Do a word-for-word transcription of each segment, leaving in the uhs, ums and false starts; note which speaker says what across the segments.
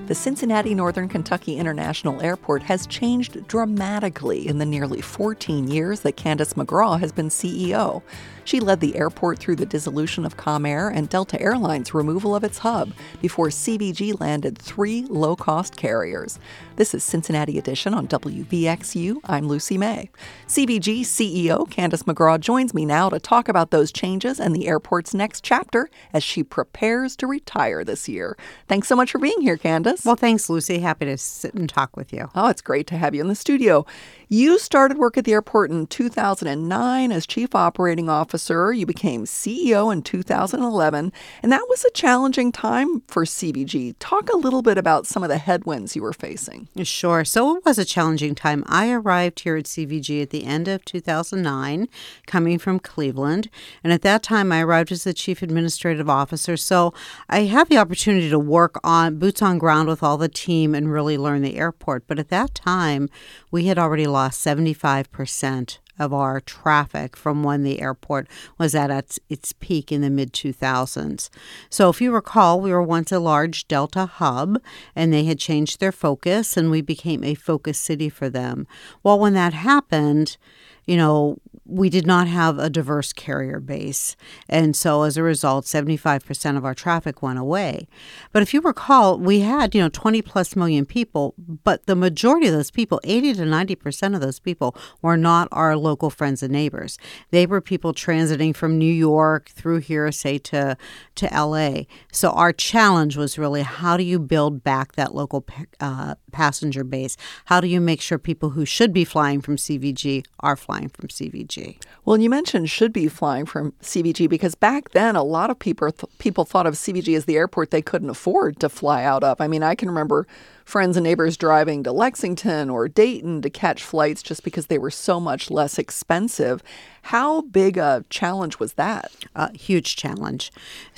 Speaker 1: The Cincinnati Northern Kentucky International Airport has changed dramatically in the nearly fourteen years that Candace McGraw has been C E O. She led the airport through the dissolution of Comair and Delta Airlines' removal of its hub before C V G landed three low-cost carriers. This is Cincinnati Edition on W V X U. I'm Lucy May. C V G C E O Candace McGraw joins me now to talk about those changes and the airport's next chapter as she prepares to retire this year. Thanks so much for being here, Candace.
Speaker 2: Well, thanks, Lucy. Happy to sit and talk with you.
Speaker 1: Oh, it's great to have you in the studio. You started work at the airport in two thousand nine as Chief Operating Officer. You became C E O in two thousand eleven, and that was a challenging time for C V G. Talk a little bit about some of the headwinds you were facing.
Speaker 2: Sure. So it was a challenging time. I arrived here at C V G at the end of two thousand nine, coming from Cleveland. And at that time, I arrived as the Chief Administrative Officer. So I had the opportunity to work on boots on ground with all the team and really learn the airport. But at that time, we had already lost seventy-five percent of our traffic from when the airport was at its, its peak in the mid two thousands. So if you recall, we were once a large Delta hub, and they had changed their focus, and we became a focus city for them. Well, when that happened, you know, we did not have a diverse carrier base. And so as a result, seventy-five percent of our traffic went away. But if you recall, we had, you know, twenty plus million people, but the majority of those people, eighty to ninety percent of those people, were not our local friends and neighbors. They were people transiting from New York through here, say, to, to L A. So our challenge was really, how do you build back that local uh, passenger base? How do you make sure people who should be flying from C V G are flying from C V G?
Speaker 1: Well, you mentioned should be flying from C V G because back then a lot of people th- people thought of C V G as the airport they couldn't afford to fly out of. I mean, I can remember friends and neighbors driving to Lexington or Dayton to catch flights just because they were so much less expensive. How big a challenge was that?
Speaker 2: A huge challenge.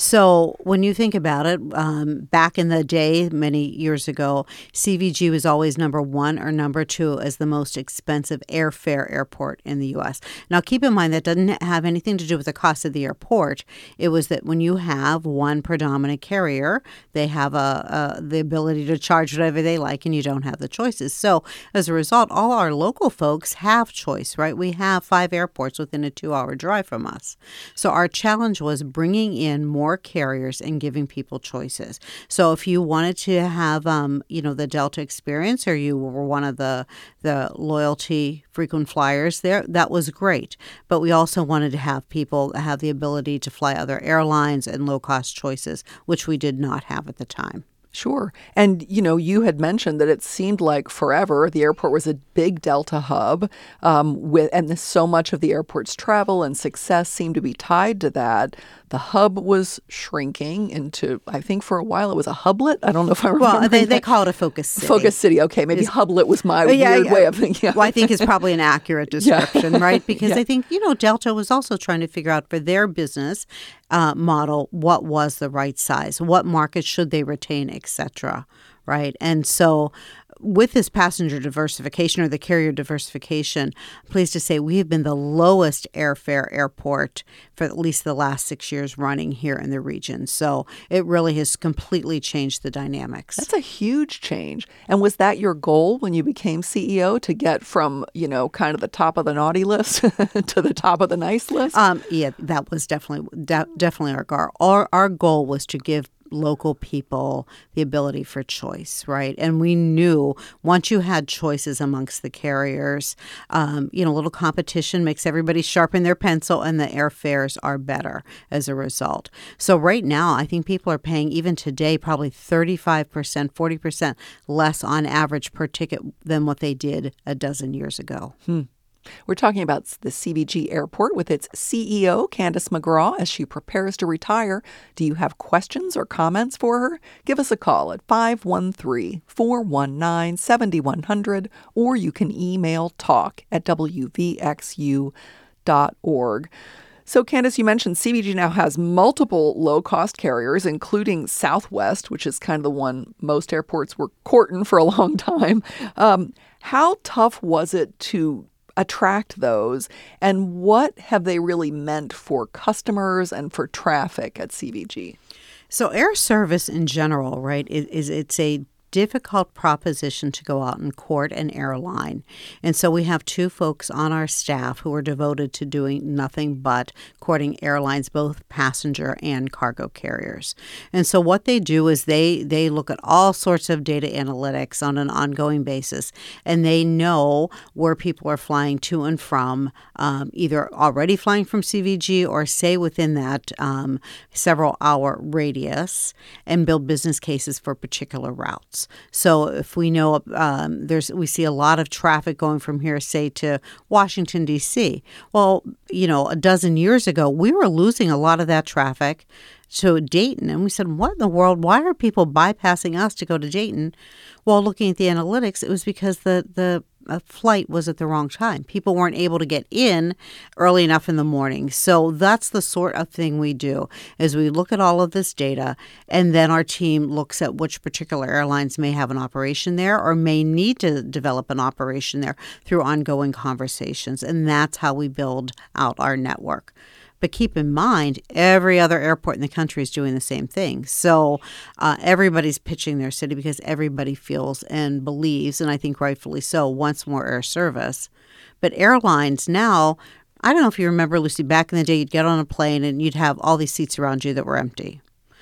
Speaker 2: So when you think about it, um, back in the day, many years ago, C V G was always number one or number two as the most expensive airfare airport in the U S. Now, keep in mind that doesn't have anything to do with the cost of the airport. It was that when you have one predominant carrier, they have a, a the ability to charge whatever they like, and you don't have the choices. So as a result, all our local folks have choice, right? We have five airports within a two-hour drive from us. So our challenge was bringing in more carriers and giving people choices. So if you wanted to have, um, you know, the Delta experience, or you were one of the the loyalty frequent flyers there, that was great. But we also wanted to have people have the ability to fly other airlines and low-cost choices, which we did not have at the time.
Speaker 1: Sure. And, you know, you had mentioned that it seemed like forever the airport was a big Delta hub, um, with and so much of the airport's travel and success seemed to be tied to that. The hub was shrinking into, I think for a while it was a hublet. I don't know if I remember.
Speaker 2: Well, they,
Speaker 1: that.
Speaker 2: they call it a focus city.
Speaker 1: Focus city. Okay, maybe it's, hublet was my
Speaker 2: yeah,
Speaker 1: weird
Speaker 2: yeah.
Speaker 1: way of thinking.
Speaker 2: Well, I think it's probably an accurate description, yeah. right? Because
Speaker 1: yeah.
Speaker 2: I think, you know, Delta was also trying to figure out for their business uh, model what was the right size, what markets should they retain, et cetera, right? And so with this passenger diversification or the carrier diversification, I'm pleased to say we have been the lowest airfare airport for at least the last six years running here in the region. So it really has completely changed the dynamics.
Speaker 1: That's a huge change. And was that your goal when you became C E O, to get from, you know, kind of the top of the naughty list to the top of the nice list?
Speaker 2: Um, yeah, that was definitely de- definitely our goal. Our, our goal was to give local people the ability for choice, right? And we knew once you had choices amongst the carriers, um, you know, a little competition makes everybody sharpen their pencil, and the airfares are better as a result. So right now, I think people are paying, even today, probably thirty-five percent, forty percent less on average per ticket than what they did a dozen years ago.
Speaker 1: Hmm. We're talking about the C V G airport with its C E O, Candace McGraw, as she prepares to retire. Do you have questions or comments for her? Give us a call at five one three, four one nine, seven one zero zero, or you can email talk at w v x u dot org. So, Candace, you mentioned C V G now has multiple low-cost carriers, including Southwest, which is kind of the one most airports were courting for a long time. Um, how tough was it to attract those, and what have they really meant for customers and for traffic at C V G?
Speaker 2: So air service in general, right, is, is it's a difficult proposition to go out and court an airline. And so we have two folks on our staff who are devoted to doing nothing but courting airlines, both passenger and cargo carriers. And so what they do is they, they look at all sorts of data analytics on an ongoing basis, and they know where people are flying to and from, um, either already flying from C V G or say within that um, several hour radius, and build business cases for particular routes. So if we know um, there's, we see a lot of traffic going from here, say, to Washington, D C. Well, you know, a dozen years ago, we were losing a lot of that traffic to Dayton. And we said, what in the world? Why are people bypassing us to go to Dayton? Well, looking at the analytics, it was because the, the uh, flight was at the wrong time. People weren't able to get in early enough in the morning. So that's the sort of thing we do, is we look at all of this data, and then our team looks at which particular airlines may have an operation there or may need to develop an operation there through ongoing conversations. And that's how we build out our network. But keep in mind, every other airport in the country is doing the same thing. So uh, everybody's pitching their city because everybody feels and believes, and I think rightfully so, wants more air service. But airlines now, I don't know if you remember, Lucy, back in the day, you'd get on a plane and you'd have all these seats around you that were empty.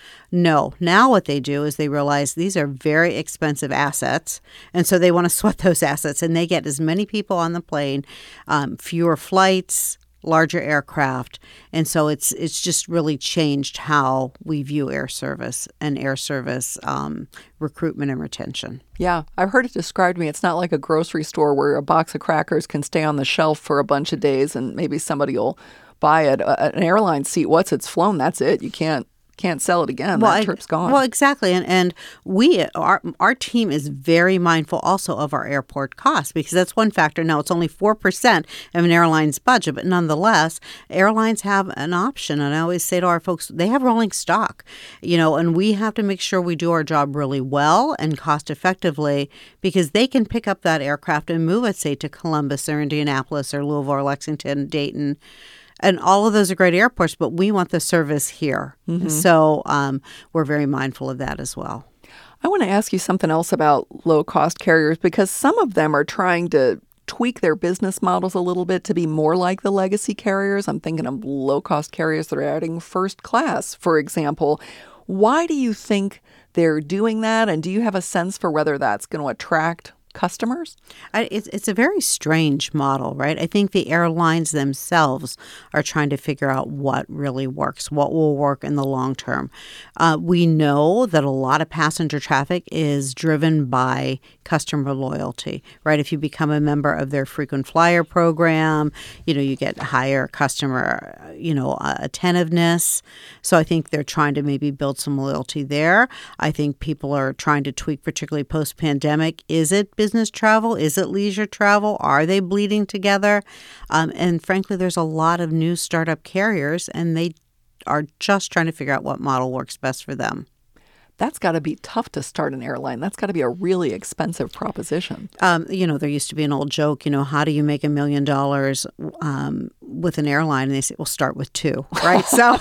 Speaker 2: No. Now what they do is they realize these are very expensive assets, and so they want to sweat those assets, and they get as many people on the plane, um, fewer flights, larger aircraft. And so it's it's just really changed how we view air service and air service um, recruitment and retention.
Speaker 1: Yeah, I've heard it described to me. It's not like a grocery store where a box of crackers can stay on the shelf for a bunch of days and maybe somebody will buy it. An airline seat, once it's flown, that's it. You can't can't sell it again.
Speaker 2: Well,
Speaker 1: that
Speaker 2: I,
Speaker 1: trip's gone.
Speaker 2: Well, exactly. And and we, our, our team is very mindful also of our airport costs, because that's one factor. Now, it's only four percent of an airline's budget, but nonetheless, airlines have an option. And I always say to our folks, they have rolling stock, you know, and we have to make sure we do our job really well and cost effectively, because they can pick up that aircraft and move it, say, to Columbus or Indianapolis or Louisville or Lexington, Dayton. And all of those are great airports, but we want the service here. Mm-hmm. So um, we're very mindful of that as well.
Speaker 1: I want to ask you something else about low-cost carriers, because some of them are trying to tweak their business models a little bit to be more like the legacy carriers. I'm thinking of low-cost carriers that are adding first class, for example. Why do you think they're doing that? And do you have a sense for whether that's going to attract customers?
Speaker 2: I, it's, it's a very strange model, right? I think the airlines themselves are trying to figure out what really works, what will work in the long term. Uh, we know that a lot of passenger traffic is driven by customer loyalty, right? If you become a member of their frequent flyer program, you know, you get higher customer, you know, uh, attentiveness. So I think they're trying to maybe build some loyalty there. I think people are trying to tweak, particularly post-pandemic. Is it business travel? Is it leisure travel? Are they bleeding together? Um, and frankly, there's a lot of new startup carriers, and they are just trying to figure out what model works best for them.
Speaker 1: That's got to be tough to start an airline. That's got to be a really expensive proposition.
Speaker 2: Um, you know, there used to be an old joke, you know, how do you make a million dollars um, with an airline? And they say, well, start with two, right? So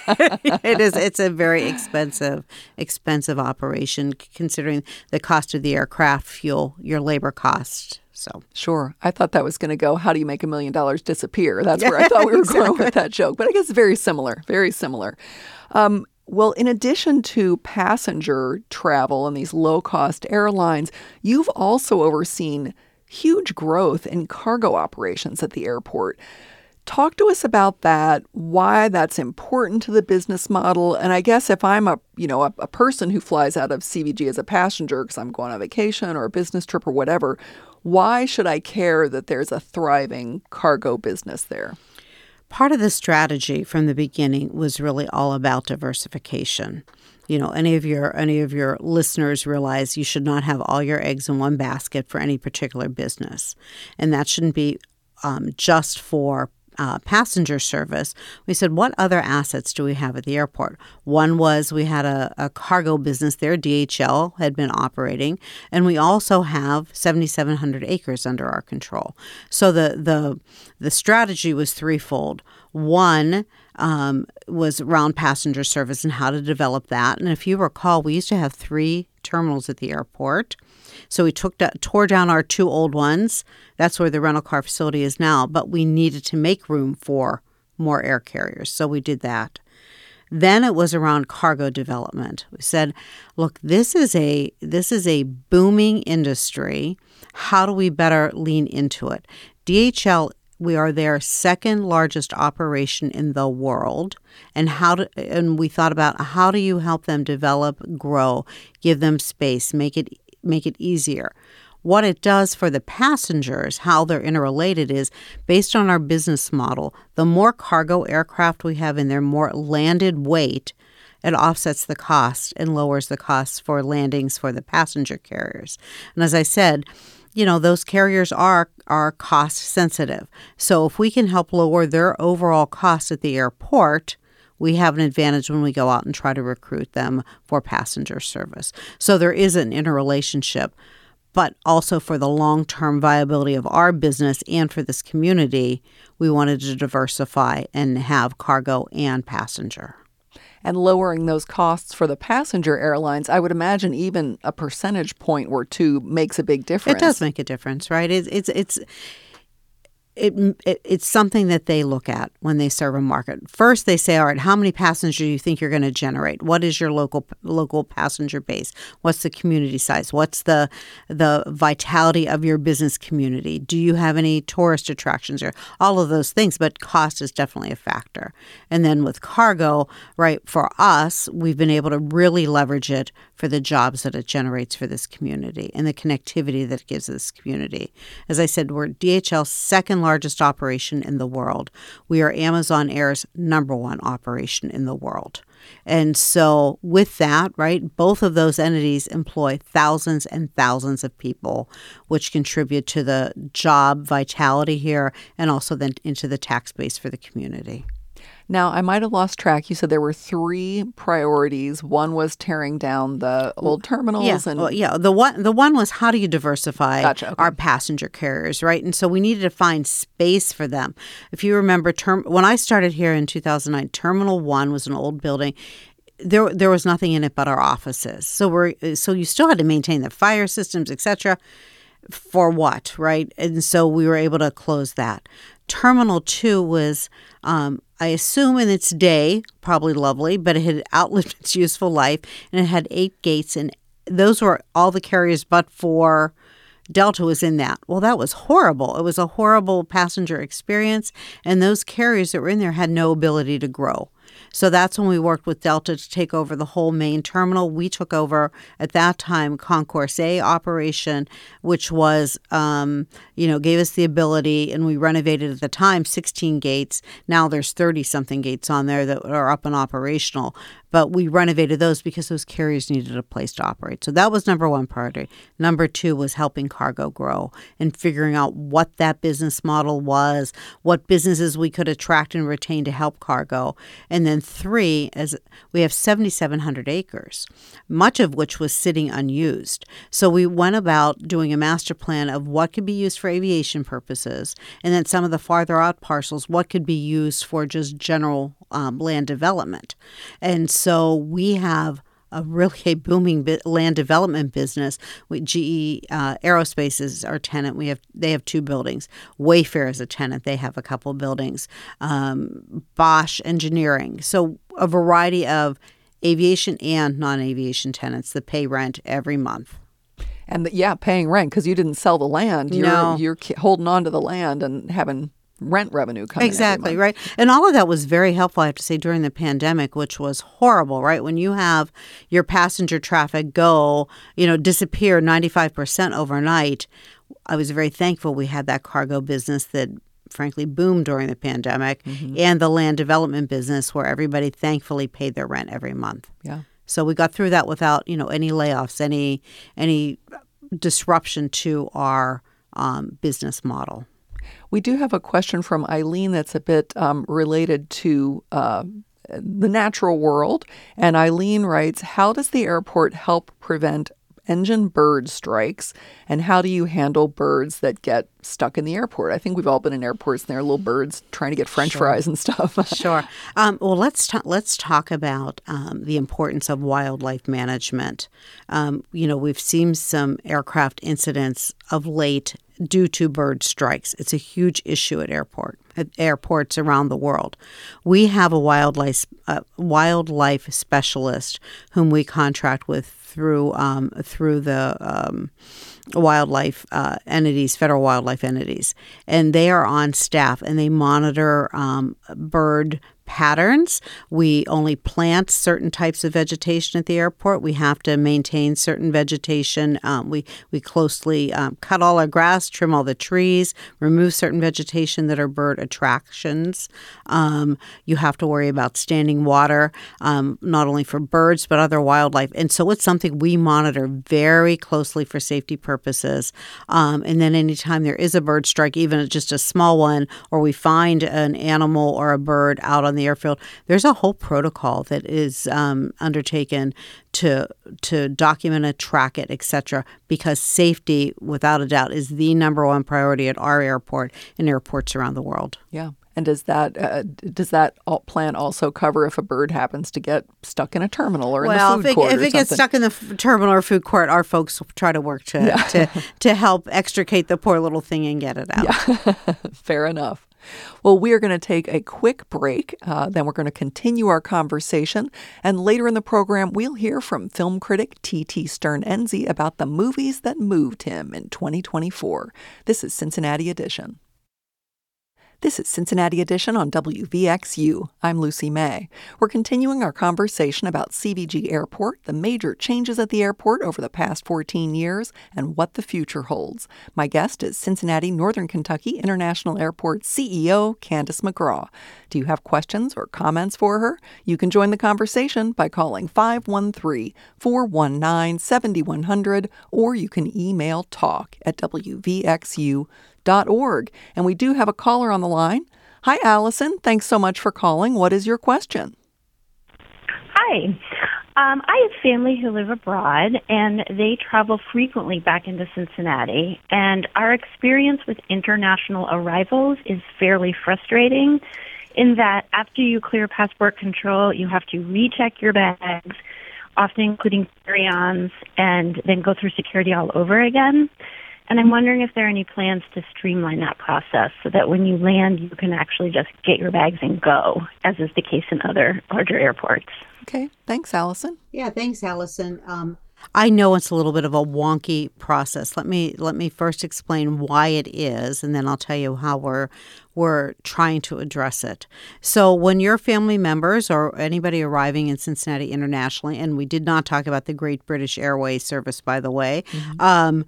Speaker 2: it is, it's a very expensive, expensive operation, considering the cost of the aircraft, fuel, your labor cost. So
Speaker 1: sure. I thought that was going to go, how do you make a million dollars disappear? That's where I thought we were exactly. going with that joke. But I guess very similar, very similar. Um, Well, in addition to passenger travel and these low-cost airlines, you've also overseen huge growth in cargo operations at the airport. Talk to us about that, why that's important to the business model. And I guess if I'm a, you know, a, a person who flies out of C V G as a passenger because I'm going on vacation or a business trip or whatever, why should I care that there's a thriving cargo business there?
Speaker 2: Part of the strategy from the beginning was really all about diversification. You know, any of your any of your listeners realize you should not have all your eggs in one basket for any particular business. And that shouldn't be um, just for uh, passenger service, we said, what other assets do we have at the airport? One was we had a, a cargo business there. D H L had been operating, and we also have seventy-seven hundred acres under our control. So the the the strategy was threefold. One um, was around passenger service and how to develop that. And if you recall, we used to have three terminals at the airport. So we took that, tore down our two old ones. That's where the rental car facility is now. But we needed to make room for more air carriers. So we did that. Then it was around cargo development. We said, look, this is a this is a booming industry. How do we better lean into it? D H L, we are their second largest operation in the world. And how do, and we thought about how do you help them develop, grow, give them space, make it make it easier. What it does for the passengers, how they're interrelated, is based on our business model, the more cargo aircraft we have in there, more landed weight, it offsets the cost and lowers the costs for landings for the passenger carriers. And as I said, you know, those carriers are are cost sensitive. So if we can help lower their overall costs at the airport, we have an advantage when we go out and try to recruit them for passenger service. So there is an interrelationship, but also for the long-term viability of our business and for this community, we wanted to diversify and have cargo and passenger.
Speaker 1: And lowering those costs for the passenger airlines, I would imagine even a percentage point or two makes a big difference.
Speaker 2: It does make a difference, right? It's it's it's it, it it's something that they look at when they serve a market. First, they say, all right, how many passengers do you think you're going to generate? What is your local local passenger base? What's the community size? What's the the vitality of your business community? Do you have any tourist attractions or all of those things? But cost is definitely a factor. And then with cargo, right, for us, we've been able to really leverage it for the jobs that it generates for this community and the connectivity that it gives this community. As I said, we're D H L's second largest operation in the world. We are Amazon Air's number one operation in the world. And so with that, right, both of those entities employ thousands and thousands of people, which contribute to the job vitality here and also then into the tax base for the community.
Speaker 1: Now, I might have lost track. You said there were three priorities. One was tearing down the old terminals.
Speaker 2: Yeah,
Speaker 1: and
Speaker 2: well, yeah. The one, the one was how do you diversify
Speaker 1: Gotcha, okay.
Speaker 2: our passenger carriers, right? And so we needed to find space for them. If you remember, term when I started here in two thousand nine, Terminal One was an old building. There, there was nothing in it but our offices. So we're so you still had to maintain the fire systems, et cetera. For what, right? And so we were able to close that. Terminal Two was, um, I assume in its day, probably lovely, but it had outlived its useful life, and it had eight gates, and those were all the carriers but for Delta was in that. Well, that was horrible. It was a horrible passenger experience, and those carriers that were in there had no ability to grow. So that's when we worked with Delta to take over the whole main terminal. We took over, at that time, Concourse A operation, which was, um, you know, gave us the ability, and we renovated at the time sixteen gates. Now there's thirty-something gates on there that are up and operational. But we renovated those because those carriers needed a place to operate. So that was number one priority. Number two was helping cargo grow and figuring out what that business model was, what businesses we could attract and retain to help cargo. And then three, as we have seventy-seven hundred acres, much of which was sitting unused. So we went about doing a master plan of what could be used for aviation purposes, and then some of the farther out parcels, what could be used for just general um, land development. And so we have a really a booming bi- land development business. We, G E uh, Aerospace is our tenant. We have they have two buildings. Wayfair is a tenant. They have a couple buildings. Um, Bosch Engineering. So a variety of aviation and non-aviation tenants that pay rent every month.
Speaker 1: And the, yeah, paying rent because you didn't sell the land. You're,
Speaker 2: no.
Speaker 1: You're holding on to the land and having rent revenue coming
Speaker 2: exactly right. And all of that was very helpful, I have to say, during the pandemic, which was horrible, right? When you have your passenger traffic go, you know, disappear ninety-five percent overnight, I was very thankful we had that cargo business that frankly boomed during the pandemic, mm-hmm. and the land development business where everybody thankfully paid their rent every month.
Speaker 1: Yeah.
Speaker 2: So we got through that without, you know, any layoffs, any any disruption to our um, business model.
Speaker 1: We do have a question from Eileen that's a bit um, related to uh, the natural world. And Eileen writes, how does the airport help prevent engine bird strikes, and how do you handle birds that get stuck in the airport? I think we've all been in airports and there are little birds trying to get French
Speaker 2: Sure.
Speaker 1: fries and stuff.
Speaker 2: Sure. Um, well, let's ta- let's talk about um, the importance of wildlife management. Um, you know, we've seen some aircraft incidents of late due to bird strikes. It's a huge issue at airport at airports around the world. We have a wildlife uh, wildlife specialist whom we contract with through um, through the um, wildlife uh, entities, federal wildlife entities, and they are on staff and they monitor um, bird patterns. We only plant certain types of vegetation at the airport. We have to maintain certain vegetation. Um, we we closely um, cut all our grass, trim all the trees, remove certain vegetation that are bird attractions. Um, you have to worry about standing water, um, not only for birds but other wildlife. And so it's something we monitor very closely for safety purposes. Um, and then anytime there is a bird strike, even just a small one, or we find an animal or a bird out on the airfield, there's a whole protocol that is um, undertaken to to document it, track it, et cetera, because safety, without a doubt, is the number one priority at our airport and airports around the world.
Speaker 1: Yeah. And does that uh, does that plan also cover if a bird happens to get stuck in a terminal or
Speaker 2: well,
Speaker 1: in the food
Speaker 2: if it,
Speaker 1: court
Speaker 2: if
Speaker 1: or
Speaker 2: it gets
Speaker 1: something?
Speaker 2: stuck in the f- terminal or food court, our folks try to work to,
Speaker 1: Yeah.
Speaker 2: to to help extricate the poor little thing and get it out.
Speaker 1: Yeah, fair enough. Well, we are going to take a quick break. Uh, then we're going to continue our conversation. And later in the program, we'll hear from film critic T T Stern-Enzi about the movies that moved him in twenty twenty-four. This is Cincinnati Edition. This is Cincinnati Edition on W V X U. I'm Lucy May. We're continuing our conversation about C V G Airport, the major changes at the airport over the past fourteen years, and what the future holds. My guest is Cincinnati Northern Kentucky International Airport C E O Candace McGraw. Do you have questions or comments for her? You can join the conversation by calling five one three, four one nine, seven one zero zero, or you can email talk at W V X U dot org. And we do have a caller on the line. Hi, Allison. Thanks so much for calling. What is your question?
Speaker 3: Hi. Um, I have family who live abroad, and they travel frequently back into Cincinnati. And our experience with international arrivals is fairly frustrating in that after you clear passport control, you have to recheck your bags, often including carry-ons, and then go through security all over again. And I'm wondering if there are any plans to streamline that process so that when you land, you can actually just get your bags and go, as is the case in other larger airports.
Speaker 1: Okay. Thanks, Allison.
Speaker 2: Yeah, thanks, Allison. Um, I know it's a little bit of a wonky process. Let me let me first explain why it is, and then I'll tell you how we're we're trying to address it. So when your family members or anybody arriving in Cincinnati internationally, and we did not talk about the Great British Airways service, by the way, mm-hmm. um,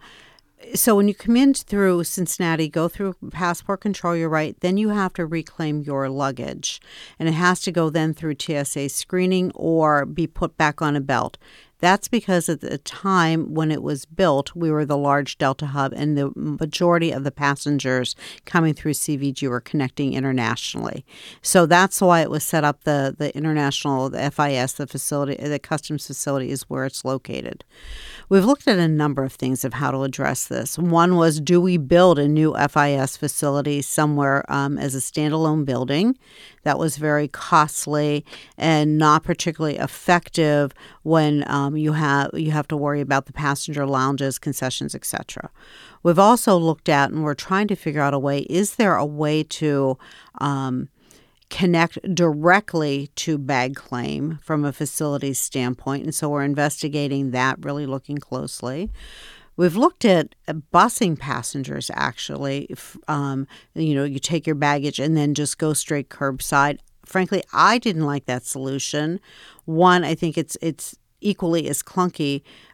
Speaker 2: So when you come in through Cincinnati, go through passport control, you're right, then you have to reclaim your luggage. And it has to go then through T S A screening or be put back on a belt. That's because at the time when it was built, we were the large Delta hub, and the majority of the passengers coming through C V G were connecting internationally. So that's why it was set up. The the international, the F I S, the facility, the customs facility is where it's located. We've looked at a number of things of how to address this. One was, do we build a new F I S facility somewhere um, as a standalone building? That was very costly and not particularly effective when um, you have you have to worry about the passenger lounges, concessions, et cetera. We've also looked at, and we're trying to figure out a way, is there a way to um, connect directly to bag claim from a facility standpoint? And so we're investigating that, really looking closely. We've looked at busing passengers, actually. Um, you know, you take your baggage and then just go straight curbside. Frankly, I didn't like that solution. One, I think it's it's equally as clunky,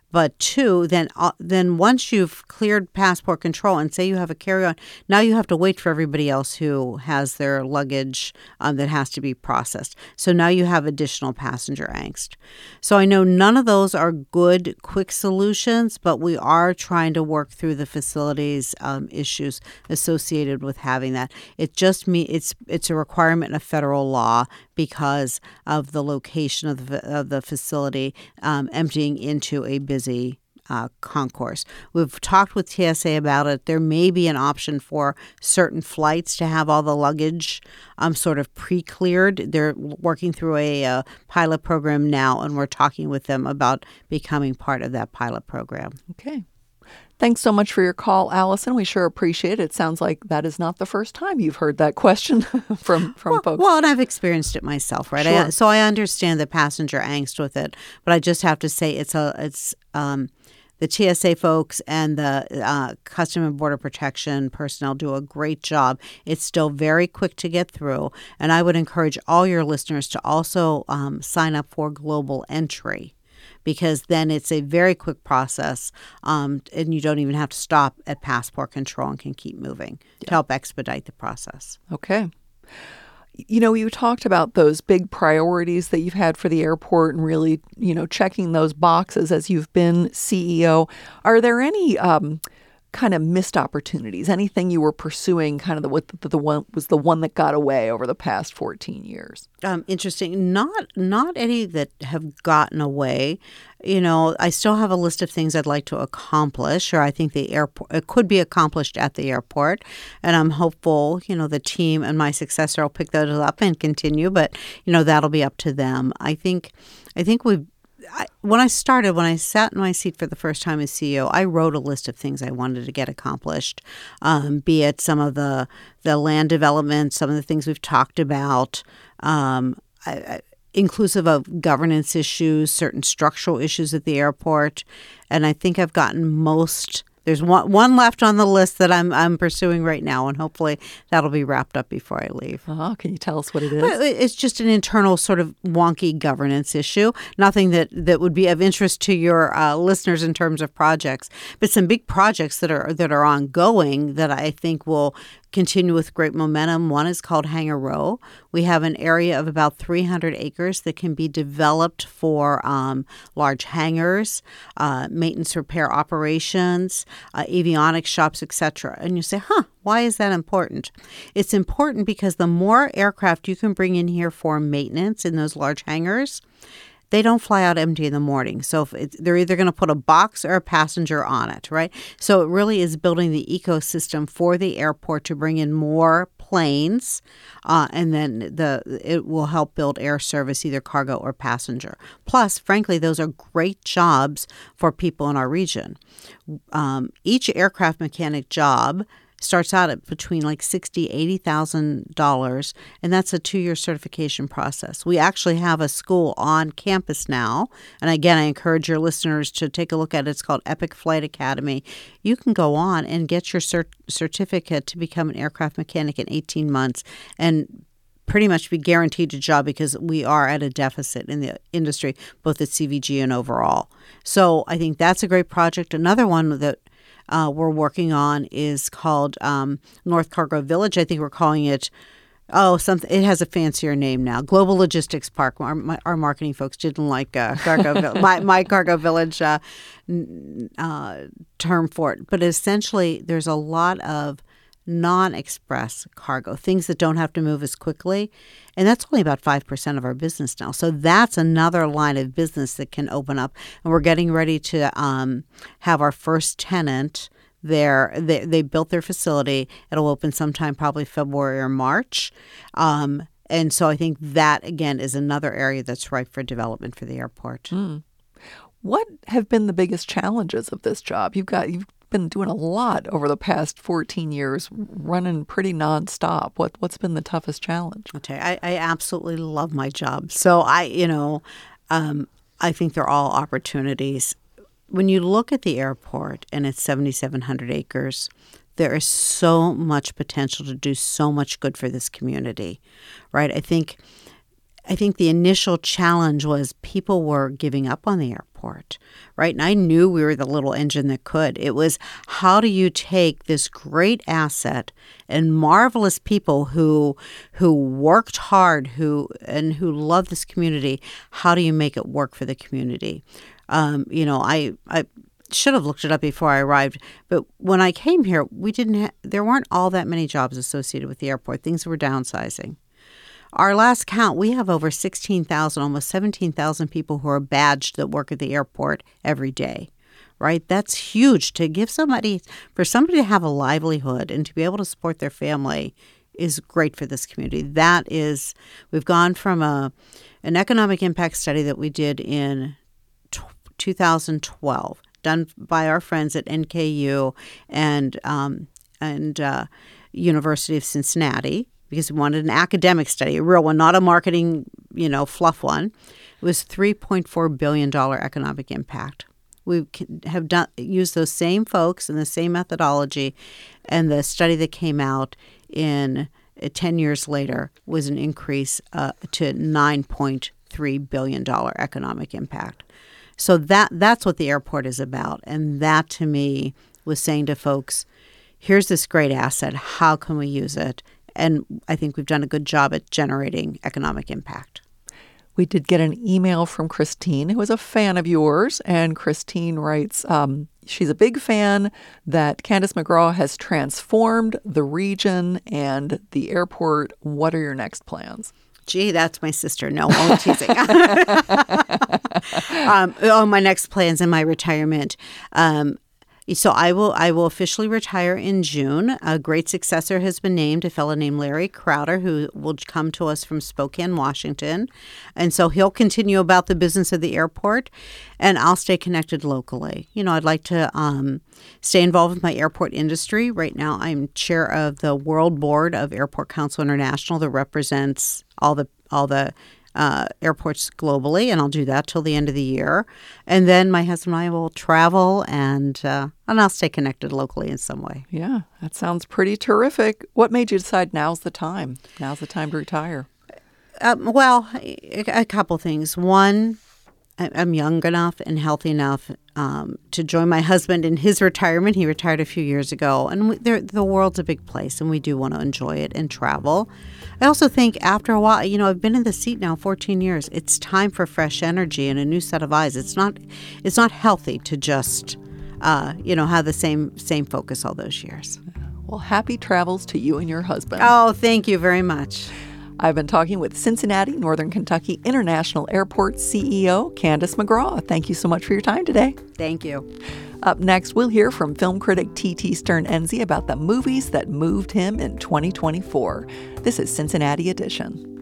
Speaker 2: But two, then uh, then once you've cleared passport control and say you have a carry-on, now you have to wait for everybody else who has their luggage um, that has to be processed. So now you have additional passenger angst. So I know none of those are good, quick solutions, but we are trying to work through the facilities um, issues associated with having that. It just me it's it's a requirement of federal law because of the location of the, of the facility um, emptying into a busy uh, concourse. We've talked with T S A about it. There may be an option for certain flights to have all the luggage um, sort of pre-cleared. They're working through a, a pilot program now, and we're talking with them about becoming part of that pilot program.
Speaker 1: Okay. Thanks so much for your call, Allison. We sure appreciate it. It sounds like that is not the first time you've heard that question from, from
Speaker 2: well,
Speaker 1: folks.
Speaker 2: Well, and I've experienced it myself, right?
Speaker 1: Sure.
Speaker 2: I, so I understand the passenger angst with it, but I just have to say it's a it's um, the T S A folks and the uh, Custom and Border Protection personnel do a great job. It's still very quick to get through, and I would encourage all your listeners to also um, sign up for Global Entry, because then it's a very quick process um, and you don't even have to stop at passport control and can keep moving yeah. to help expedite the process.
Speaker 1: Okay. You know, you talked about those big priorities that you've had for the airport and really, you know, checking those boxes as you've been C E O. Are there any um, kind of missed opportunities? Anything you were pursuing kind of the, what the, the one was the one that got away over the past fourteen years?
Speaker 2: Um, interesting. Not not any that have gotten away. You know, I still have a list of things I'd like to accomplish, or I think the airport it could be accomplished at the airport, and I'm hopeful, you know, the team and my successor will pick those up and continue. But you know, that'll be up to them. I think, I think we've. I, when I started, when I sat in my seat for the first time as C E O, I wrote a list of things I wanted to get accomplished, um, be it some of the the land development, some of the things we've talked about, um, I, I, inclusive of governance issues, certain structural issues at the airport. And I think I've gotten most. There's one one left on the list that I'm I'm pursuing right now, and hopefully that'll be wrapped up before I leave.
Speaker 1: Uh-huh. Can you tell us what it is?
Speaker 2: Well, it's just an internal sort of wonky governance issue. Nothing that, that would be of interest to your uh, listeners in terms of projects, but some big projects that are that are ongoing that I think will continue with great momentum. One is called Hangar Row. We have an area of about three hundred acres that can be developed for um, large hangars, uh, maintenance repair operations, uh, avionics shops, et cetera. And you say, huh, why is that important? It's important because the more aircraft you can bring in here for maintenance in those large hangars, they don't fly out empty in the morning. So if it's, they're either going to put a box or a passenger on it, right? So it really is building the ecosystem for the airport to bring in more planes, uh, and then the it will help build air service, either cargo or passenger. Plus, frankly, those are great jobs for people in our region. Um, each aircraft mechanic job starts out at between like sixty thousand dollars, eighty thousand dollars, and that's a two-year certification process. We actually have a school on campus now, and again, I encourage your listeners to take a look at it. It's called Epic Flight Academy. You can go on and get your cert- certificate to become an aircraft mechanic in eighteen months and pretty much be guaranteed a job, because we are at a deficit in the industry, both at C V G and overall. So I think that's a great project. Another one that Uh, we're working on is called um, North Cargo Village. I think we're calling it, oh, something. It has a fancier name now. Global Logistics Park. Our, my, our marketing folks didn't like uh, Cargo my, my Cargo Village uh, uh, term for it. But essentially, there's a lot of non-express cargo, things that don't have to move as quickly. And that's only about five percent of our business now. So that's another line of business that can open up. And we're getting ready to um, have our first tenant there. They, they built their facility. It'll open sometime probably February or March. Um, and so I think that, again, is another area that's ripe for development for the airport.
Speaker 1: Mm. What have been the biggest challenges of this job? You've got you've been doing a lot over the past fourteen years, running pretty nonstop. What what's been the toughest challenge?
Speaker 2: Okay, I, I absolutely love my job. So I, you know, um, I think they're all opportunities. When you look at the airport and it's seventy-seven hundred acres, there is so much potential to do so much good for this community, right? I think I think the initial challenge was people were giving up on the airport, right? And I knew we were the little engine that could. It was, how do you take this great asset and marvelous people who who worked hard, who and who love this community? How do you make it work for the community? Um, you know, I I should have looked it up before I arrived, but when I came here, we didn't. Ha- there weren't all that many jobs associated with the airport. Things were downsizing. Our last count, we have over sixteen thousand, almost seventeen thousand people who are badged that work at the airport every day, right? That's huge. To give somebody, for somebody to have a livelihood and to be able to support their family is great for this community. That is, we've gone from a an economic impact study that we did in t- two thousand twelve, done by our friends at N K U and, um, and uh, University of Cincinnati, because we wanted an academic study, a real one, not a marketing, you know, fluff one. It was three point four billion dollars economic impact. We have done used those same folks and the same methodology, and the study that came out in uh, ten years later was an increase uh, to nine point three billion dollars economic impact. So that that's what the airport is about, and that to me was saying to folks, here's this great asset, how can we use it? And I think we've done a good job at generating economic impact.
Speaker 1: We did get an email from Christine, who is a fan of yours. And Christine writes, um, she's a big fan that Candace McGraw has transformed the region and the airport. What are your next plans?
Speaker 2: Gee, that's my sister. No, I'm teasing. um, oh, my next plans in my retirement. Um, So I will I will officially retire in June. A great successor has been named, a fellow named Larry Crowder, who will come to us from Spokane, Washington. And so he'll continue about the business of the airport, and I'll stay connected locally. You know, I'd like to um, stay involved with my airport industry. Right now, I'm chair of the World Board of Airport Council International that represents all the all the Uh, airports globally, and I'll do that till the end of the year. And then my husband and I will travel, and uh, and I'll stay connected locally in some way.
Speaker 1: Yeah, that sounds pretty terrific. What made you decide now's the time? Now's the time to retire?
Speaker 2: Um, well, a, a couple things. One, I'm young enough and healthy enough um, to join my husband in his retirement. He retired a few years ago, and we, the world's a big place, and we do want to enjoy it and travel. I also think after a while, you know, I've been in the seat now fourteen years. It's time for fresh energy and a new set of eyes. It's not, it's not healthy to just, uh, you know, have the same same focus all those years.
Speaker 1: Well, happy travels to you and your husband.
Speaker 2: Oh, thank you very much.
Speaker 1: I've been talking with Cincinnati, Northern Kentucky International Airport C E O Candace McGraw. Thank you so much for your time today.
Speaker 2: Thank you.
Speaker 1: Up next, we'll hear from film critic T T Stern-Enzi about the movies that moved him in twenty twenty-four. This is Cincinnati Edition.